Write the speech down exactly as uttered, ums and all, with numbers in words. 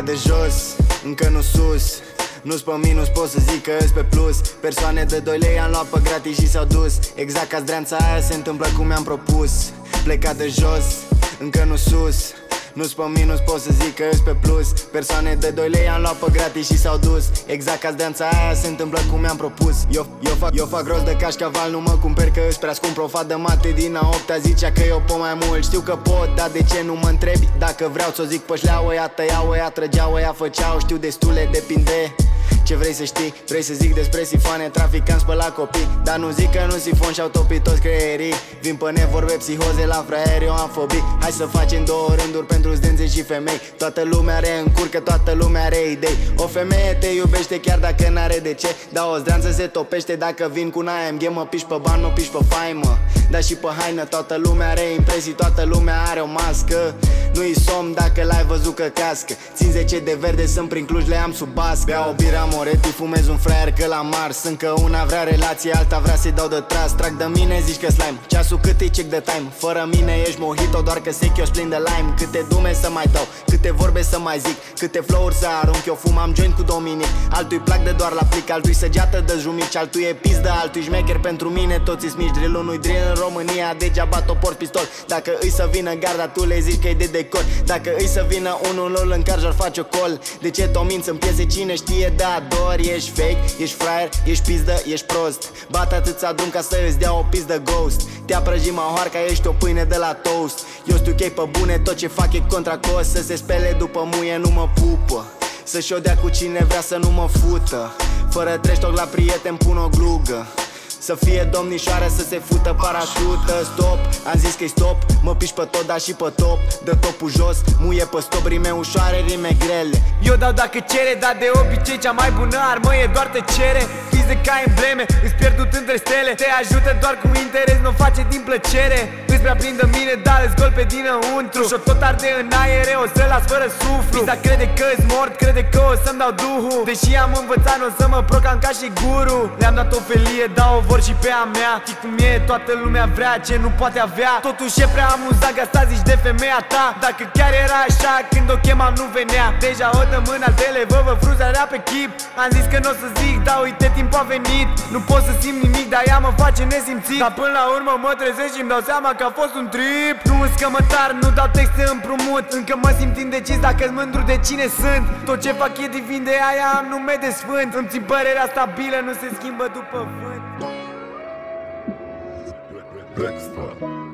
Plecat de jos, încă nu sus. Nu-s pe minus, pot să zic că îs pe plus. Persoane de doi lei am luat pe gratis și s-au dus. Exact ca zdreanța aia se întâmplă cum mi-am propus. Plecat de jos, încă nu sus. Nu-s pe minus, pot să zic că îs pe plus. Persoane de doi lei am luat pe gratis și s-au dus. Exact ca zdreanța aia se întâmplă cum mi-am propus. Eu, eu, fac, eu fac rost de cașcaval, nu mă cumperi că îs prea scump. Profa de mate din a opta zicea că eu pot mai mult. Știu că pot, dar de ce nu mă întrebi? Dacă vreau ți-o zic pe șleau, ea tăiau, ea trăgeau, ea făceau. Știu destule, depinde ce vrei să știi. Vrei să zic despre sifane, traficant spăla copii. Dar nu zic că nu sifon și-au topit toți creierii. Vin pe nevorbe, psihoze la fraieri, eu am fobii. Hai să facem două rânduri pentru zdențe și femei. Toată lumea are în curcă, toată lumea are idei. O femeie te iubește chiar dacă n-are de ce. Dar o zdreanță se topește dacă vin cu n-A M G. Mă piși pe bani, mă piși pe faimă, dar și pe haină. Toată lumea are impresii, toată lumea are o mască. Nu-i somn dacă l-ai văzut că cască. Țin zece de verde, sunt prin Cluj, le am sub bască. Bea o bira Moretti, fumez un fraier că la Mars. Încă una vrea relație, alta vrea să-i dau de tras. Trag de mine, zici că slime, ceasul cât e check de time. Fără mine ești mojito, doar că sec eu plin de lime. Câte dume să mai dau, câte vorbe să mai zic, câte flow-uri să arunc, eu fumam joint cu Dominic. Altui plac de doar la plic, altui săgeată de jumici, altui e pizdă, altui șmecher pentru mine. Toți-s mici, drill-ul nu-i drill în România, degeaba topor pistol. Dacă îi să vină garda, tu le zici că e de decor. Dacă îi să vină unul lol în car, faci o col. De ce dominți în piese, cine știe de ador? Ești fake, ești fraier, ești pizdă, ești prost. Bat atâția drum ca să îți dea o pizdă ghost. Te-a prăjit mahoarca, ești o pâine de la toast. Eu știu că-i pe bune, tot ce fac e contra cost. Să se spele după muie, nu mă pupă. Să-și odea cu cine vrea să nu mă fută. Fără treștoc la prieten pun o glugă. Să fie domnișoară, să se fută parașută. Stop, am zis că-i stop. Mă piși pe tot, dar și pe top. Dă topul jos, muie pe stop. Rime ușoare, rime grele. Eu dau dacă cere, dar de obicei cea mai bună armă e doar tăcere. Fize ca embleme, îți pierdut între stele. Te ajută doar cu interes, nu face din plăcere. Îți prea prindă mine, dar îți gol pe dinăuntru. Și-o tot arde în aere, o să las fără suflu. Pisa crede că-s mort, crede că o să-mi dau duhul. Deși am învățat, n-o să mă procam ca și guru. Le-am dat o felie, dau o vor și pe a mea. Știi cum e, toată lumea vrea ce nu poate avea. Totuși e prea amuzant că asta zici de femeia ta. Dacă chiar era așa, când o chemam nu venea. Deja o dăm în altele, vă vă frunzarea pe chip. Am zis că n-o să zic, dar uite timpul a venit. Nu pot să simt nimic, dar ea mă face nesimțit. Dar până la urmă mă trezesc și-mi dau seama că a fost un trip. Nu îți scămătar, nu dau texte împrumut. Încă mă simt indecis dacă-s mândru de cine sunt. Tot ce fac e divin, de aia am nume de sfânt. Îmi țin părerea stabilă, nu se schimbă după vânt. Blackstar.